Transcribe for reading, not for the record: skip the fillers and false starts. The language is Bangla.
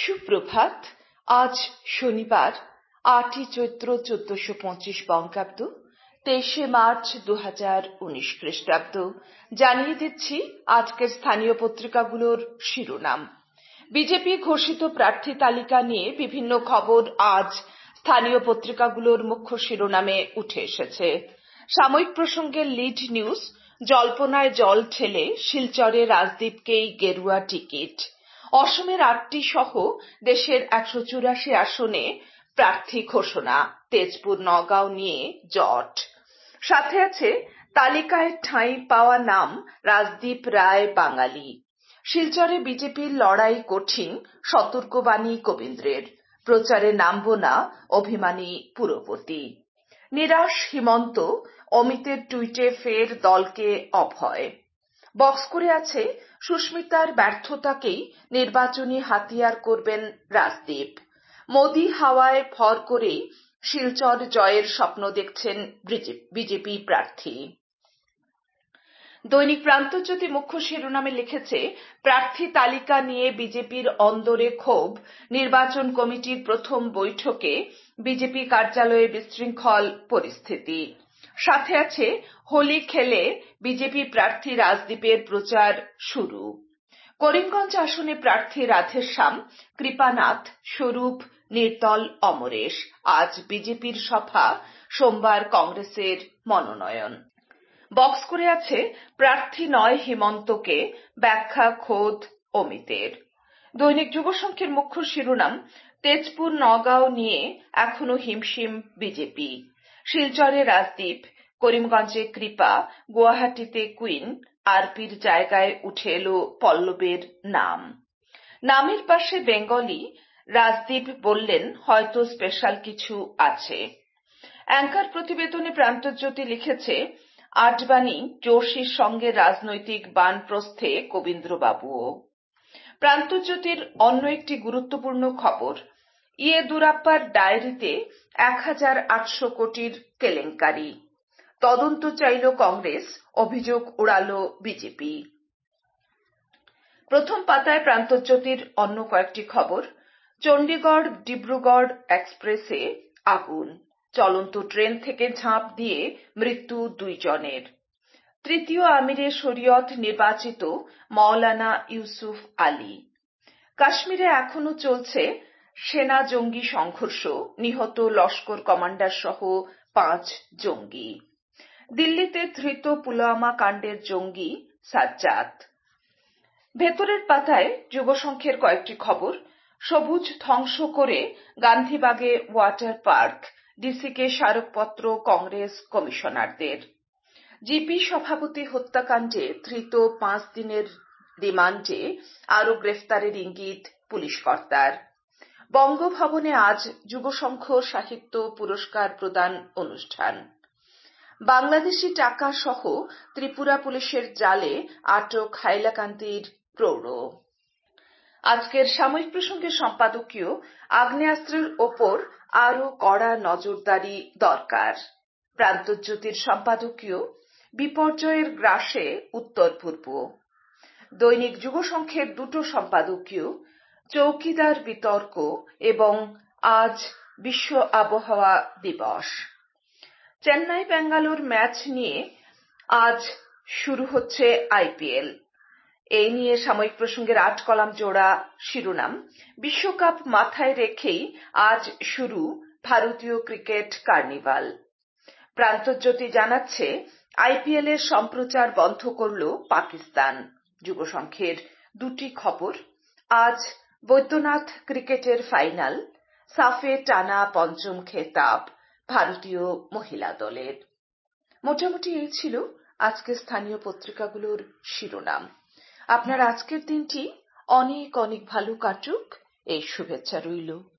সুপ্রভাত। আজ শনিবার ৮ই চৈত্র ১৪২৫ বঙ্গাব্দ, ২৩শে মার্চ ২০১৯ খ্রিস্টাব্দ। জানিয়ে দিচ্ছি আজকের স্থানীয় পত্রিকাগুলোর শিরোনাম। বিজেপি ঘোষিত প্রার্থী তালিকা নিয়ে বিভিন্ন খবর আজ স্থানীয় পত্রিকাগুলোর মুখ্য শিরোনামে উঠে এসেছে। সাময়িক প্রসঙ্গের লিড নিউজ, জল্পনায় জল ঠেলে শিলচরে রাজদীপকেই গেরুয়া টিকিট। অসমের ৮টি সহ দেশের ১৮৪ আসনে প্রার্থী ঘোষণা। তেজপুর নগাঁও নিয়ে জট। সাথে আছে তালিকায় ঠাঁই পাওয়া নাম রাজদীপ রায় বাঙালি। শিলচরে বিজেপির লড়াই কঠিন, সতর্কবাণী কবীন্দ্রের। প্রচারে নামব না, অভিমানী পুরপতি। নিরাশ হিমন্ত, অমিতের টুইটে ফের দলকে অভয়। বক্স করে আছে সুস্মিতার ব্যর্থতাকেই নির্বাচনী হাতিয়ার করবেন রাজদীপ। মোদি হাওয়ায় ভর করেই শিলচর জয়ের স্বপ্ন দেখছেন বিজেপি প্রার্থী। দৈনিক প্রান্তজ্যোতি মুখ্য শিরোনামে লিখেছে, প্রার্থী তালিকা নিয়ে বিজেপির অন্দরে ক্ষোভ, নির্বাচন কমিটির প্রথম বৈঠকে বিজেপি কার্যালয়ে বিশৃঙ্খল পরিস্থিতি। সাথে আছে হোলি খেলে বিজেপি প্রার্থী রাজদীপের প্রচার শুরু। করিমগঞ্জ আসনে প্রার্থী রাধেশ্যাম, কৃপানাথ, স্বরূপ, নির্দল অমরেশ। আজ বিজেপির সভা, সোমবার কংগ্রেসের মনোনয়ন। বক্স করে আছে প্রার্থী নয় হিমন্তকে, ব্যাখ্যা খোদ অমিতের। দৈনিক যুবসংঘের মুখ্য শিরোনাম, তেজপুর নগাঁও নিয়ে এখনো হিমশিম বিজেপি। শিলচরে রাজদীপ, করিমগঞ্জে কৃপা, গুয়াহাটিতে কুইন, আরপির জায়গায় উঠে এলো পল্লবের নাম। নামের পাশে বেঙ্গলি, রাজদীপ বললেন হয়তো স্পেশাল কিছু আছে। অ্যাঙ্কার প্রতিবেদনে প্রান্তজ্যোতি লিখেছে, আডবাণী জোশীর সঙ্গে রাজনৈতিক বানপ্রস্থে কবীন্দ্রবাবুও। প্রান্তজ্যোতির অন্য একটি গুরুত্বপূর্ণ খবর, ইয়েদুরাপ্পার ডায়েরিতে ১,৮০০ কোটির কেলেঙ্কারি। তদন্ত চাইল কংগ্রেস, অভিযোগ উড়ালো বিজেপি। প্রথম পাতায় প্রান্তজ্যোতির অন্য কয়েকটি খবর, চণ্ডীগড় ডিব্রুগড় এক্সপ্রেসে আগুন, চলন্ত ট্রেন থেকে ঝাঁপ দিয়ে মৃত্যু ২ জনের। তৃতীয় আমিরে শরিয়ত নির্বাচিত মাওলানা ইউসুফ আলী। কাশ্মীরে এখনো চলছে সেনা জঙ্গি সংঘর্ষ, নিহত লস্কর কমান্ডার সহ ৫ জঙ্গি। দিল্লিতে ধৃত পুলওয়ামা কাণ্ডের জঙ্গি সাজ্জাদ। ভেতরের পাতায় যুবসংঘের কয়েকটি খবর, সবুজ ধ্বংস করে গান্ধীবাগে ওয়াটার পার্ক, ডিসিকে স্মারকপত্র কংগ্রেস কমিশনারদের। জিপি সভাপতি হত্যাকাণ্ডে ধৃত ৫ দিনের রিমান্ডে, আরও গ্রেফতারের ইঙ্গিত পুলিশ কর্তার। বঙ্গভবনে আজ যুবসংঘ সাহিত্য পুরস্কার প্রদান অনুষ্ঠান। বাংলাদেশি টাকা সহ ত্রিপুরা পুলিশের জালে আটক হাইলাকান্দির প্রৌঢ়। আজকের সাময়িক প্রসঙ্গের সম্পাদকীয়, আগ্নেয়াস্ত্রের ওপর আরও কড়া নজরদারি দরকার। প্রান্তজ্যোতির সম্পাদকীয়, বিপর্যয়ের গ্রাসে উত্তর পূর্ব। দৈনিক যুবসংঘের দুটো সম্পাদকীয়, চৌকিদার বিতর্ক এবং আজ বিশ্ব আবহাওয়া দিবস। চেন্নাই ব্যাঙ্গালোর ম্যাচ নিয়ে আজ শুরু হচ্ছে আইপিএল। এই নিয়ে সাময়িক প্রসঙ্গের ৮ কলাম জোড়া শিরোনাম, বিশ্বকাপ মাথায় রেখেই আজ শুরু ভারতীয় ক্রিকেট কার্নিভাল। প্রান্তজ্যোতি জানাচ্ছে, আইপিএল এর সম্প্রচার বন্ধ করল পাকিস্তান। যুবসংঘের দুটি খবর, আজ বৈদ্যনাথ ক্রিকেটের ফাইনাল, সাফে টানা ৫ম খেতাব ভারতীয় মহিলা দলের। মোটামুটি এই ছিল আজকের স্থানীয় পত্রিকাগুলোর শিরোনাম। আপনার আজকের দিনটি অনেক অনেক ভালো কাটুক, এই শুভেচ্ছা রইল।